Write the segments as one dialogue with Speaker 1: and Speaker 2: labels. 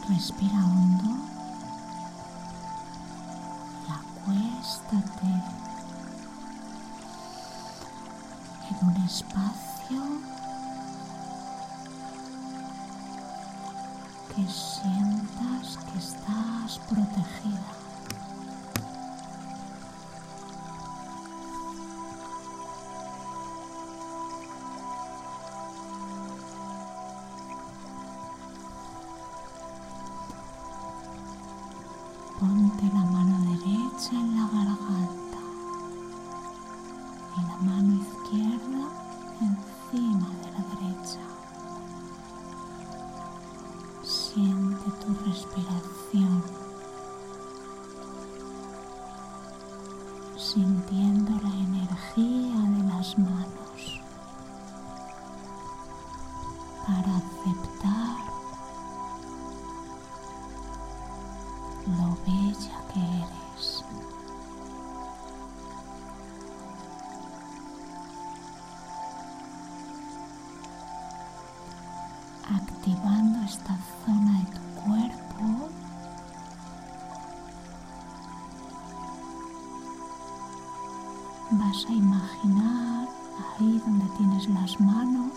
Speaker 1: Respira hondo y acuéstate en un espacio que sientas que estás protegida. Ponte la mano derecha en la garganta y la mano izquierda encima de la derecha. Siente tu respiración, sintiendo la energía de las manos para aceptar lo bella que eres. Activando esta zona de tu cuerpo, vas a imaginar ahí donde tienes las manos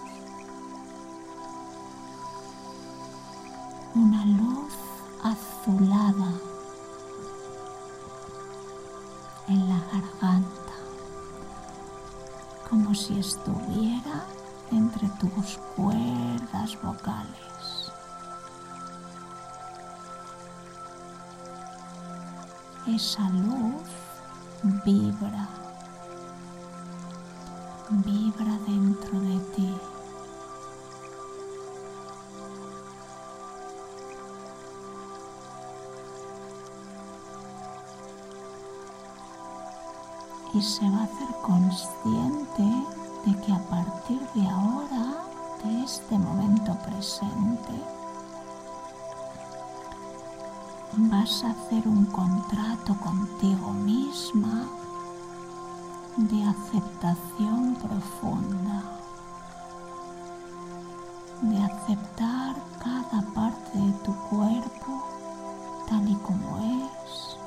Speaker 1: una luz azulada en la garganta, como si estuviera entre tus cuerdas vocales. Esa luz vibra dentro de ti. Y se va a hacer consciente de que a partir de ahora, de este momento presente, vas a hacer un contrato contigo misma de aceptación profunda, de aceptar cada parte de tu cuerpo tal y como es,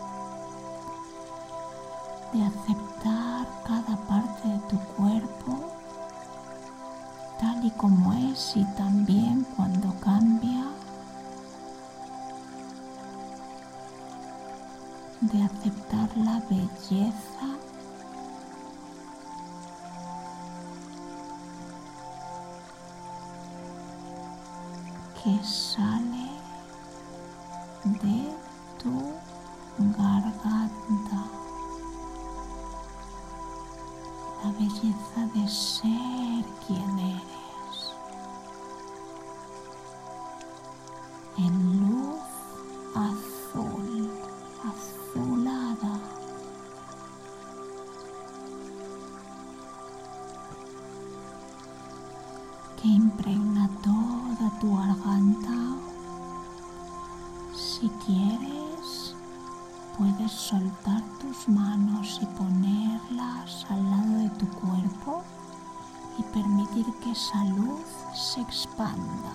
Speaker 1: de aceptar cada parte de tu cuerpo tal y como es y también cuando cambia, de aceptar la belleza que sale de tu garganta. La belleza de ser quien eres, en luz azul, azulada, que impregna toda tu garganta. Si quieres, puedes soltar tus manos y ponerlas al lado de tu cuerpo y permitir que esa luz se expanda.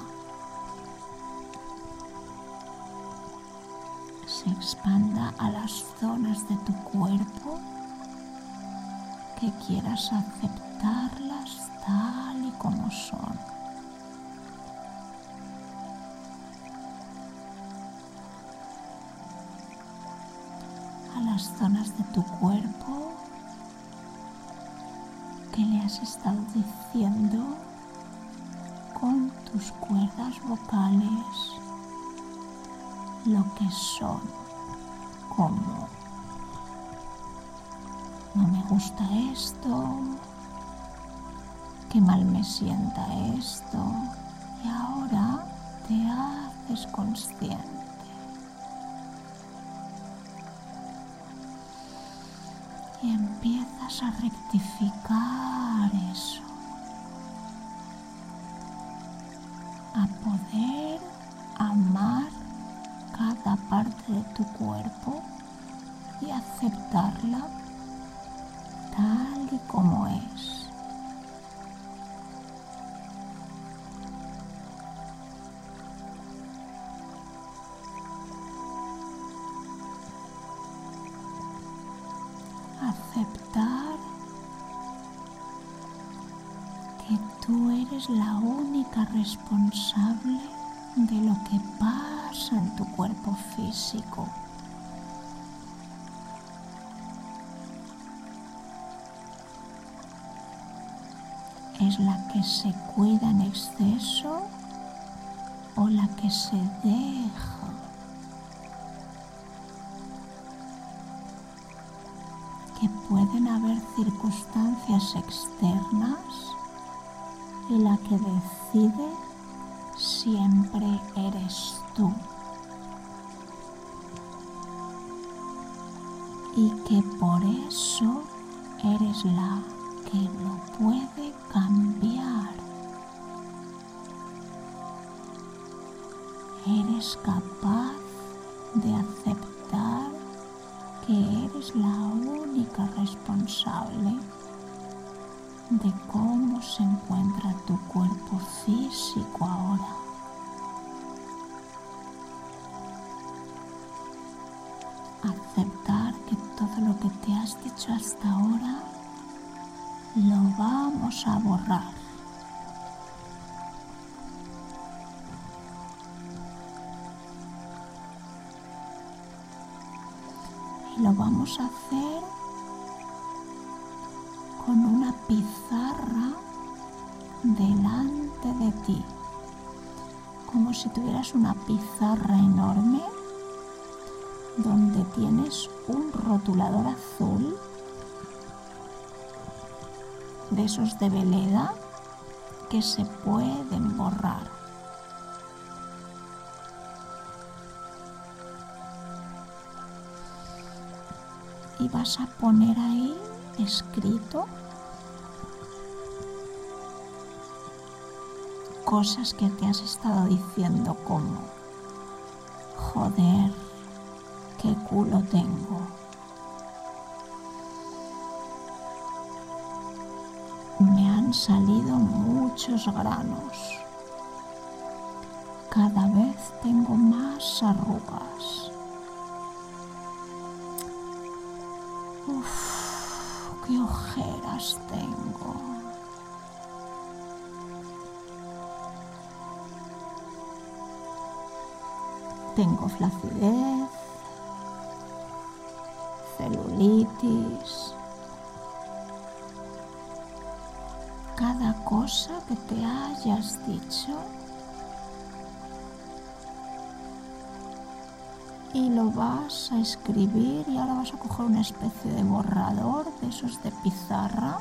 Speaker 1: Se expanda a las zonas de tu cuerpo que quieras aceptarlas tal y como son. A las zonas de tu cuerpo que le has estado diciendo con tus cuerdas vocales lo que son, como no me gusta esto, qué mal me sienta esto, y ahora te haces consciente. Y empiezas a rectificar eso, a poder amar cada parte de tu cuerpo y aceptarla tal y como es. aceptar que tú eres la única responsable de lo que pasa en tu cuerpo físico. ¿Es la que se cuida en exceso o la que se deja? Que pueden haber circunstancias externas y la que decide siempre eres tú. Y que por eso eres la que lo puede cambiar. Eres capaz de aceptar que eres la única responsable de cómo se encuentra tu cuerpo físico ahora. Aceptar que todo lo que te has dicho hasta ahora lo vamos a borrar. Y lo vamos a hacer con una pizarra delante de ti, como si tuvieras una pizarra enorme donde tienes un rotulador azul de esos de veleda que se pueden borrar. Y vas a poner ahí escrito cosas que te has estado diciendo como: joder, qué culo tengo. Me han salido muchos granos. Cada vez tengo más arrugas. Uf, qué ojeras tengo. Tengo flacidez, celulitis. Cada cosa que te hayas dicho y lo vas a escribir, y ahora vas a coger una especie de borrador de esos de pizarra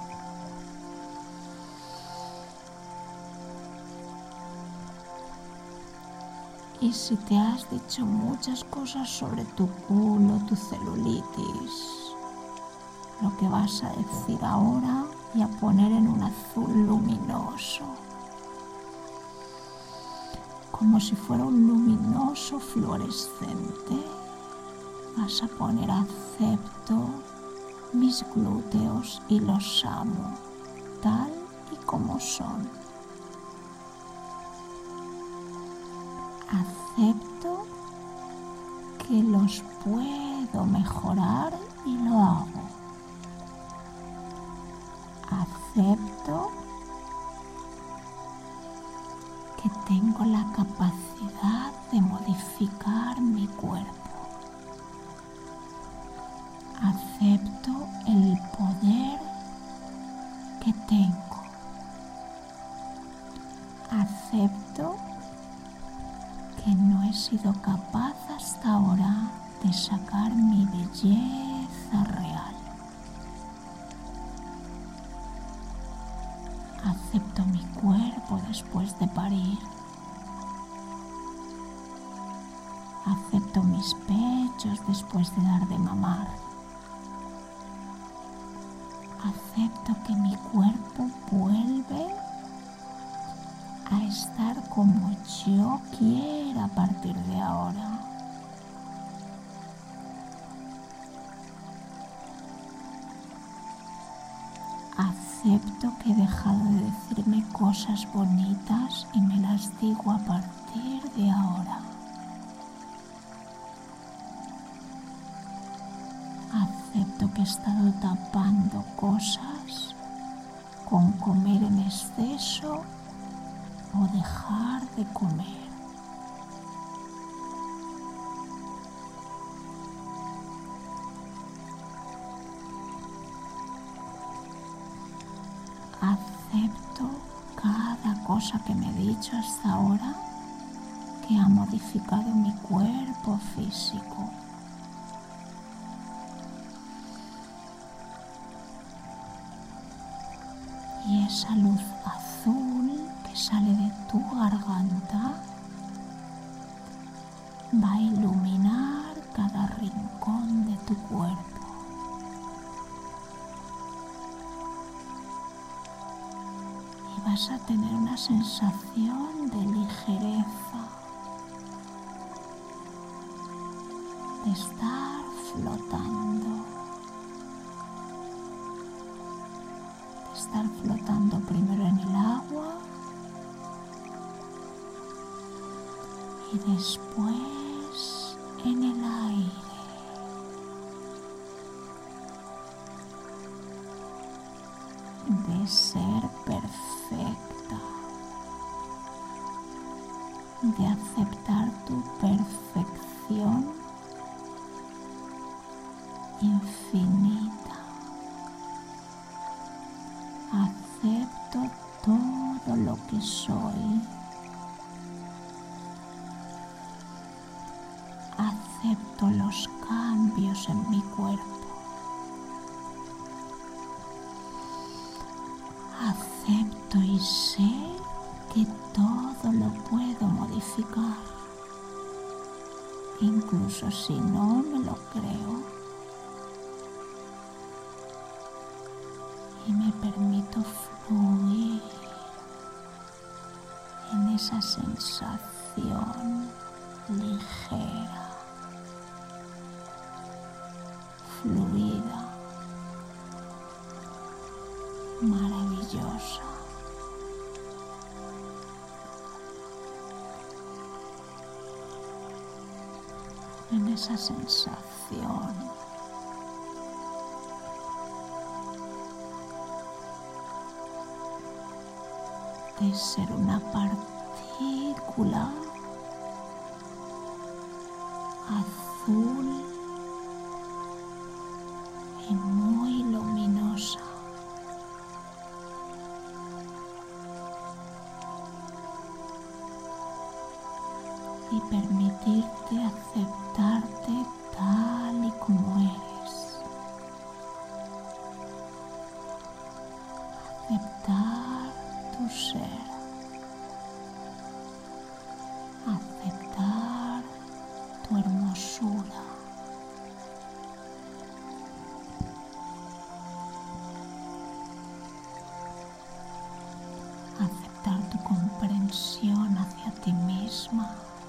Speaker 1: y si te has dicho muchas cosas sobre tu culo, tu celulitis, lo que vas a decir ahora y a poner en un azul luminoso, como si fuera un luminoso fluorescente. Vas a poner: acepto mis glúteos y los amo tal y como son. Acepto que los puedo mejorar y lo hago. Acepto que tengo la capacidad de modificar mi cuerpo. Acepto el poder que tengo. Acepto que no he sido capaz hasta ahora de sacar mi belleza real. Acepto mi cuerpo después de parir. Acepto mis pechos después de dar de mamar. Acepto que mi cuerpo vuelve a estar como yo quiera a partir de ahora. Acepto que he dejado de decirme cosas bonitas y me las digo a partir de ahora. Acepto que he estado tapando cosas con comer en exceso o dejar de comer. Acepto cada cosa que me he dicho hasta ahora que ha modificado mi cuerpo físico. Y esa luz azul que sale de tu garganta va a iluminar cada rincón de tu cuerpo. Y vas a tener una sensación de ligereza, de estar flotando. Estar flotando primero en el agua y después en el aire. De ser perfecta, de aceptar tu perfección infinita. Acepto todo lo que soy. Acepto los cambios en mi cuerpo. Acepto y sé que todo lo puedo modificar, incluso si no me lo creo. Y me permito fluir en esa sensación ligera, fluida, maravillosa. En esa sensación de ser una partícula azul y muy luminosa. Y permitirte aceptarte tal y como eres. Aceptar tu ser. Aceptar tu hermosura. Aceptar tu comprensión hacia ti misma.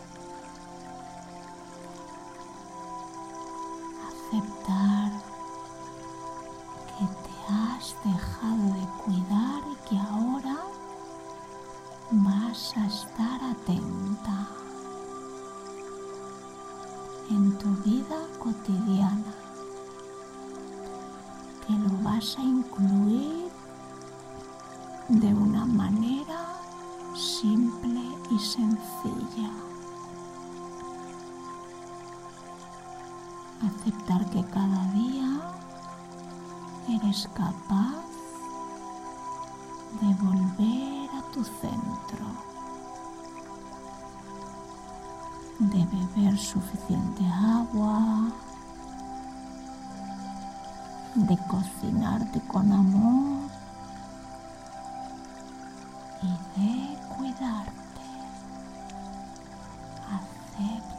Speaker 1: Aceptar que te has dejado de cuidar y que ahora vas a estar atenta en tu vida cotidiana, que lo vas a incluir de una manera simple y sencilla. Aceptar que cada día eres capaz de volver a tu centro, de beber suficiente agua, de cocinarte con amor y de cuidarte. Acepta